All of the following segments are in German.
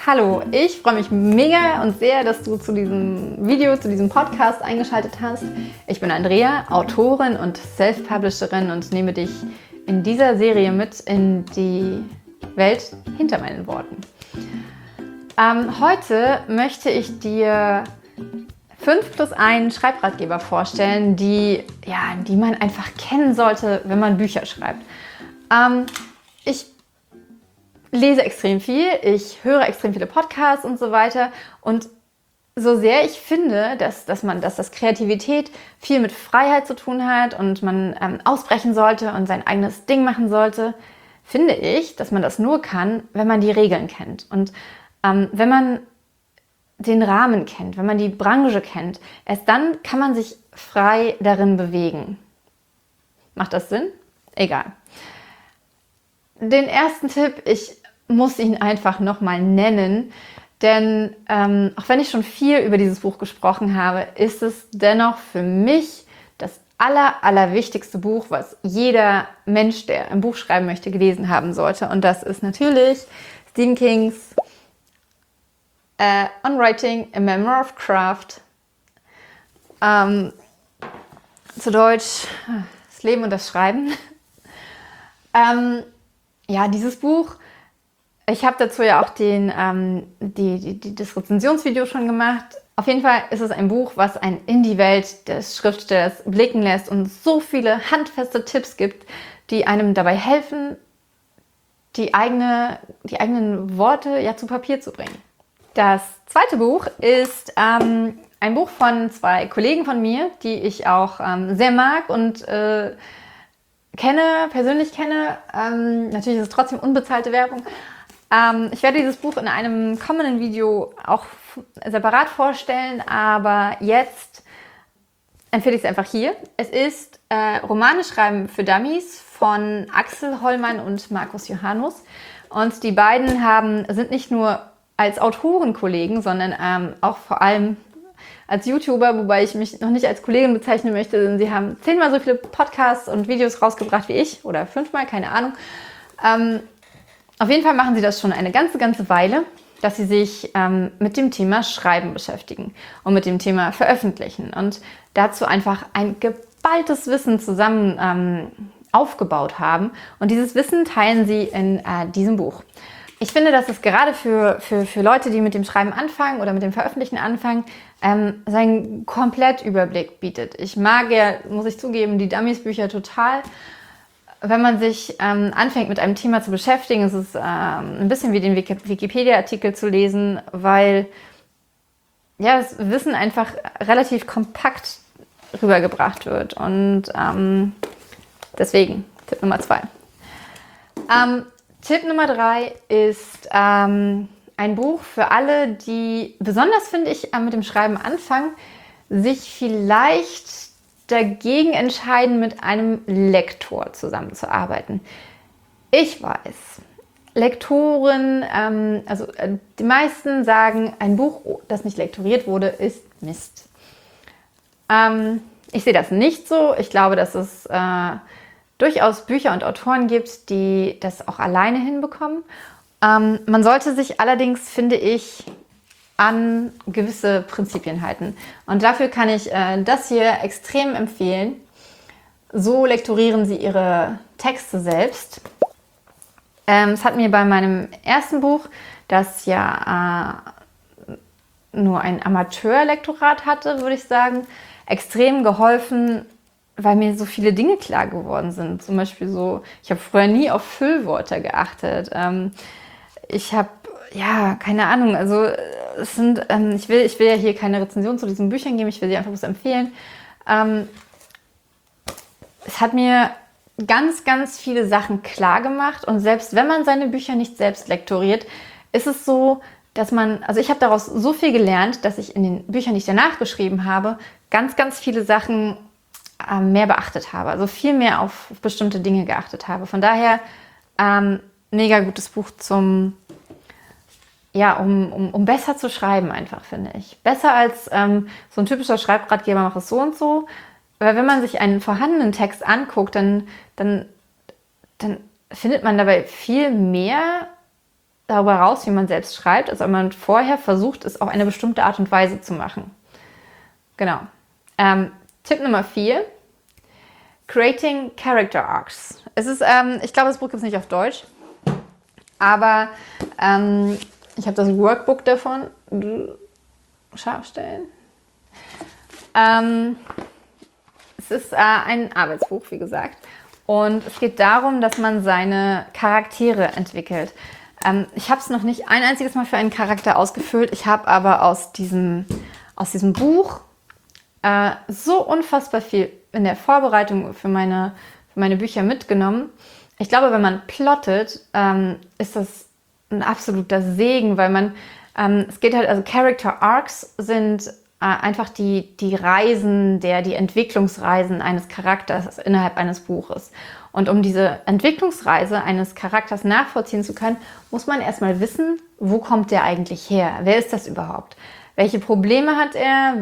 Hallo, ich freue mich mega und sehr, dass du zu diesem Video, zu diesem Podcast eingeschaltet hast. Ich bin Andrea, Autorin und Self-Publisherin und nehme dich in dieser Serie mit in die Welt hinter meinen Worten. Heute möchte ich dir 5+1 Schreibratgeber vorstellen, die man einfach kennen sollte, wenn man Bücher schreibt. Ich lese extrem viel, ich höre extrem viele Podcasts und so weiter. Und so sehr ich finde, dass das Kreativität viel mit Freiheit zu tun hat und man ausbrechen sollte und sein eigenes Ding machen sollte, finde ich, dass man das nur kann, wenn man die Regeln kennt. Und wenn man den Rahmen kennt, wenn man die Branche kennt, erst dann kann man sich frei darin bewegen. Macht das Sinn? Egal. Den ersten Tipp, ich muss ihn einfach nochmal nennen, denn auch wenn ich schon viel über dieses Buch gesprochen habe, ist es dennoch für mich das allerwichtigste Buch, was jeder Mensch, der ein Buch schreiben möchte, gelesen haben sollte. Und das ist natürlich Stephen Kings On Writing, A Memoir of Craft. Zu Deutsch, das Leben und das Schreiben. Dieses Buch, ich habe dazu ja auch das Rezensionsvideo schon gemacht. Auf jeden Fall ist es ein Buch, was einen in die Welt des Schriftstellers blicken lässt und so viele handfeste Tipps gibt, die einem dabei helfen, die eigenen Worte zu Papier zu bringen. Das zweite Buch ist ein Buch von zwei Kollegen von mir, die ich auch sehr mag und persönlich kenne. Natürlich ist es trotzdem unbezahlte Werbung. Ich werde dieses Buch in einem kommenden Video auch separat vorstellen, aber jetzt empfehle ich es einfach hier. Es ist Romane schreiben für Dummies von Axel Hollmann und Markus Johannus. Und die beiden sind nicht nur als Autorenkollegen, sondern auch vor allem als YouTuber, wobei ich mich noch nicht als Kollegin bezeichnen möchte, denn sie haben 10-mal so viele Podcasts und Videos rausgebracht wie ich oder 5-mal, keine Ahnung. Auf jeden Fall machen sie das schon eine ganze Weile, dass sie sich mit dem Thema Schreiben beschäftigen und mit dem Thema Veröffentlichen und dazu einfach ein geballtes Wissen zusammen aufgebaut haben. Und dieses Wissen teilen sie in diesem Buch. Ich finde, dass es gerade für Leute, die mit dem Schreiben anfangen oder mit dem Veröffentlichen anfangen, seinen Komplettüberblick bietet. Ich mag ja, muss ich zugeben, die Dummies-Bücher total. Wenn man sich anfängt, mit einem Thema zu beschäftigen, ist es ein bisschen wie den Wikipedia-Artikel zu lesen, weil das Wissen einfach relativ kompakt rübergebracht wird. Und deswegen Tipp Nummer 2. Tipp Nummer 3 ist ein Buch für alle, die besonders, finde ich, mit dem Schreiben anfangen, sich vielleicht dagegen entscheiden, mit einem Lektor zusammenzuarbeiten. Ich weiß, Lektoren, die meisten sagen, ein Buch, das nicht lektoriert wurde, ist Mist. Ich sehe das nicht so. Ich glaube, dass es durchaus Bücher und Autoren gibt, die das auch alleine hinbekommen. Man sollte sich allerdings, finde ich, an gewisse Prinzipien halten. Und dafür kann ich das hier extrem empfehlen. So lektorieren Sie Ihre Texte selbst. Es hat mir bei meinem ersten Buch, das ja nur ein Amateurlektorat hatte, würde ich sagen, extrem geholfen, weil mir so viele Dinge klar geworden sind. Zum Beispiel ich habe früher nie auf Füllwörter geachtet. Ich habe, keine Ahnung, also es sind, ich will ja hier keine Rezension zu diesen Büchern geben, ich will sie einfach bloß empfehlen. Es hat mir ganz viele Sachen klar gemacht und selbst wenn man seine Bücher nicht selbst lektoriert, ist es so, dass ich habe daraus so viel gelernt, dass ich in den Büchern, die ich danach geschrieben habe, ganz viele Sachen mehr beachtet habe, also viel mehr auf bestimmte Dinge geachtet habe. Von daher mega gutes Buch um besser zu schreiben einfach, finde ich. Besser als so ein typischer Schreibratgeber, mach es so und so. Weil wenn man sich einen vorhandenen Text anguckt, dann findet man dabei viel mehr darüber raus, wie man selbst schreibt, als ob man vorher versucht, es auf eine bestimmte Art und Weise zu machen. Genau. Tipp Nummer 4. Creating Character Arcs. Es ist, ich glaube, das Buch gibt es nicht auf Deutsch, aber ich habe das Workbook davon. Scharf stellen. Es ist ein Arbeitsbuch, wie gesagt. Und es geht darum, dass man seine Charaktere entwickelt. Ich habe es noch nicht ein einziges Mal für einen Charakter ausgefüllt. Ich habe aber aus diesem Buch so unfassbar viel in der Vorbereitung für meine Bücher mitgenommen. Ich glaube, wenn man plottet, ist das ein absoluter Segen, weil man, es geht halt, also Character Arcs sind einfach die Reisen, die Entwicklungsreisen eines Charakters innerhalb eines Buches. Und um diese Entwicklungsreise eines Charakters nachvollziehen zu können, muss man erstmal wissen, wo kommt der eigentlich her? Wer ist das überhaupt? Welche Probleme hat er?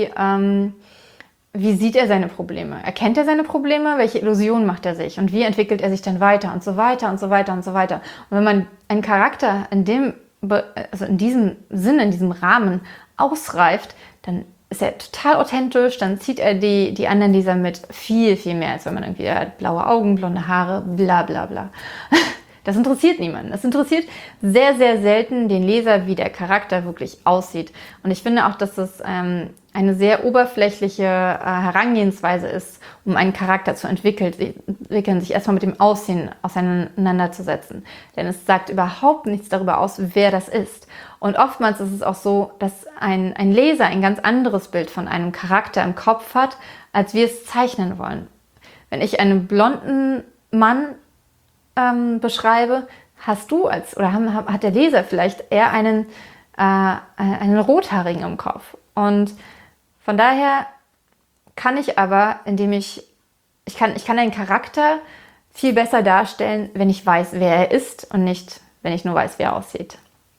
Wie sieht er seine Probleme? Erkennt er seine Probleme? Welche Illusionen macht er sich? Und wie entwickelt er sich dann weiter? Und so weiter und so weiter und so weiter. Und wenn man einen Charakter in diesem Sinne, in diesem Rahmen ausreift, dann ist er total authentisch, dann zieht er die anderen Leser mit viel, viel mehr, als wenn man irgendwie hat blaue Augen, blonde Haare, bla bla bla. Das interessiert niemanden. Es interessiert sehr, sehr selten den Leser, wie der Charakter wirklich aussieht. Und ich finde auch, dass das eine sehr oberflächliche Herangehensweise ist, um einen Charakter zu entwickeln, sich erstmal mit dem Aussehen auseinanderzusetzen. Denn es sagt überhaupt nichts darüber aus, wer das ist. Und oftmals ist es auch so, dass ein Leser ein ganz anderes Bild von einem Charakter im Kopf hat, als wir es zeichnen wollen. Wenn ich einen blonden Mann beschreibe, hat der Leser vielleicht eher einen Rothaarigen im Kopf. Und von daher kann ich aber, ich kann einen Charakter viel besser darstellen, wenn ich weiß, wer er ist und nicht, wenn ich nur weiß, wie er aussieht.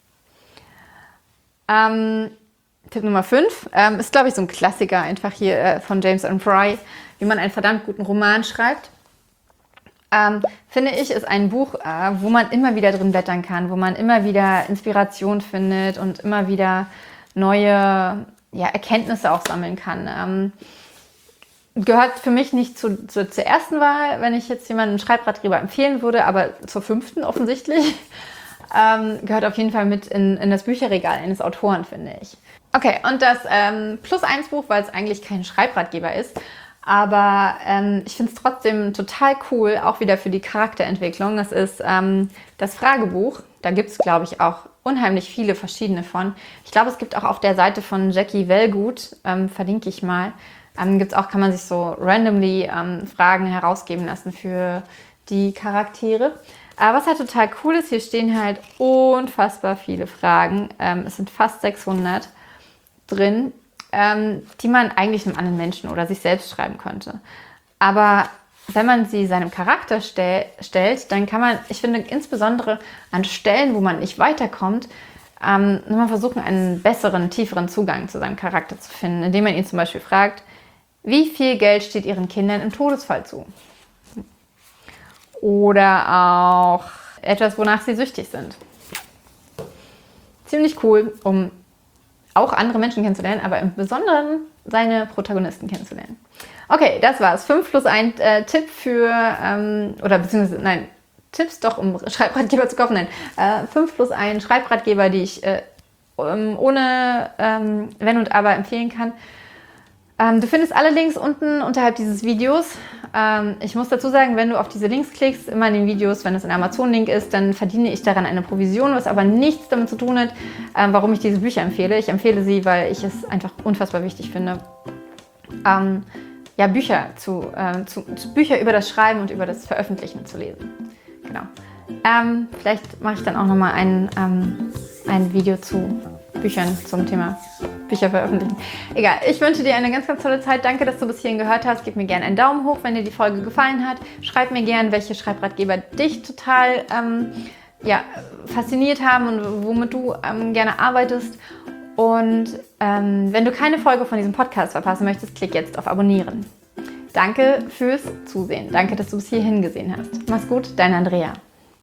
Tipp Nummer 5 ist, glaube ich, so ein Klassiker einfach hier von James M. Fry, wie man einen verdammt guten Roman schreibt. Finde ich, ist ein Buch, wo man immer wieder drin blättern kann, wo man immer wieder Inspiration findet und immer wieder neue Erkenntnisse auch sammeln kann. Gehört für mich nicht zur ersten Wahl, wenn ich jetzt jemanden einen Schreibratgeber empfehlen würde, aber zur 5. offensichtlich. Gehört auf jeden Fall mit in das Bücherregal eines Autoren, finde ich. Okay, und das +1 Buch, weil es eigentlich kein Schreibratgeber ist, aber ich finde es trotzdem total cool, auch wieder für die Charakterentwicklung. Das ist das Fragebuch. Da gibt es, glaube ich, auch unheimlich viele verschiedene von. Ich glaube, es gibt auch auf der Seite von Jackie Wellgut, verlinke ich mal, kann man sich so randomly Fragen herausgeben lassen für die Charaktere. Aber was halt total cool ist, hier stehen halt unfassbar viele Fragen. Es sind fast 600 drin, die man eigentlich einem anderen Menschen oder sich selbst schreiben könnte. Aber wenn man sie seinem Charakter stellt, dann kann man, ich finde, insbesondere an Stellen, wo man nicht weiterkommt, nochmal versuchen, einen besseren, tieferen Zugang zu seinem Charakter zu finden, indem man ihn zum Beispiel fragt, wie viel Geld steht Ihren Kindern im Todesfall zu? Oder auch etwas, wonach sie süchtig sind. Ziemlich cool, um auch andere Menschen kennenzulernen, aber im Besonderen seine Protagonisten kennenzulernen. Okay, das war's. 5+1 Tipp Tipps doch, um Schreibratgeber zu kaufen. Nein, 5+1 Schreibratgeber, die ich ohne Wenn und Aber empfehlen kann. Du findest alle Links unten unterhalb dieses Videos. Ich muss dazu sagen, wenn du auf diese Links klickst, immer in den Videos, wenn es ein Amazon-Link ist, dann verdiene ich daran eine Provision, was aber nichts damit zu tun hat, warum ich diese Bücher empfehle. Ich empfehle sie, weil ich es einfach unfassbar wichtig finde, Bücher über das Schreiben und über das Veröffentlichen zu lesen. Genau. Vielleicht mache ich dann auch nochmal ein Video zu Büchern zum Thema Bücher veröffentlichen. Egal, ich wünsche dir eine ganz, ganz tolle Zeit. Danke, dass du bis hierhin gehört hast. Gib mir gerne einen Daumen hoch, wenn dir die Folge gefallen hat. Schreib mir gerne, welche Schreibratgeber dich total fasziniert haben und womit du gerne arbeitest. Und wenn du keine Folge von diesem Podcast verpassen möchtest, klick jetzt auf Abonnieren. Danke fürs Zusehen. Danke, dass du bis hierhin gesehen hast. Mach's gut, deine Andrea.